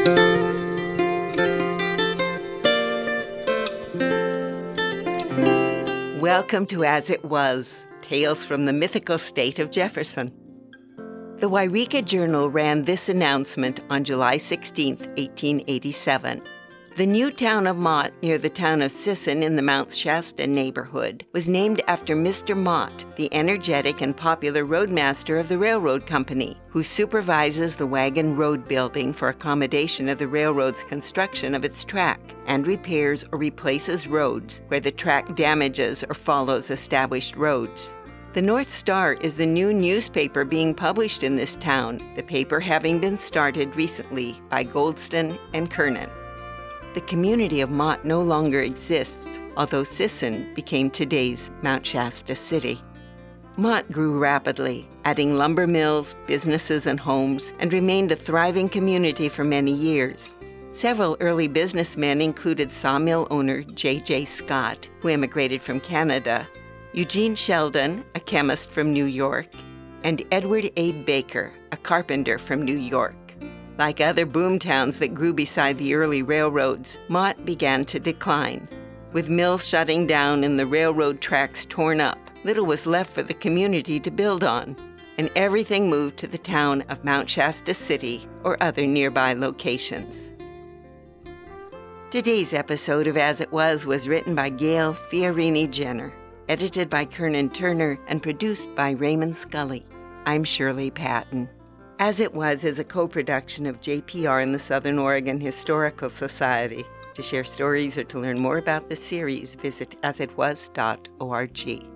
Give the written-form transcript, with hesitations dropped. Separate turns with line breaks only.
Welcome to As It Was, Tales from the Mythical State of Jefferson. The Wairika Journal ran this announcement on July 16, 1887. The new town of Mott, near the town of Sisson in the Mount Shasta neighborhood, was named after Mr. Mott, the energetic and popular roadmaster of the railroad company, who supervises the wagon road building for accommodation of the railroad's construction of its track, and repairs or replaces roads where the track damages or follows established roads. The North Star is the new newspaper being published in this town, the paper having been started recently by Goldston and Kernan. The community of Mott no longer exists, although Sisson became today's Mount Shasta City. Mott grew rapidly, adding lumber mills, businesses, and homes, and remained a thriving community for many years. Several early businessmen included sawmill owner J.J. Scott, who emigrated from Canada, Eugene Sheldon, a chemist from New York, and Edward A. Baker, a carpenter from New York. Like other boom towns that grew beside the early railroads, Mott began to decline. With mills shutting down and the railroad tracks torn up, little was left for the community to build on, and everything moved to the town of Mount Shasta City or other nearby locations. Today's episode of As It Was written by Gail Fiorini Jenner, edited by Kernan Turner, and produced by Raymond Scully. I'm Shirley Patton. As It Was is a co-production of JPR and the Southern Oregon Historical Society. To share stories or to learn more about the series, visit asitwas.org.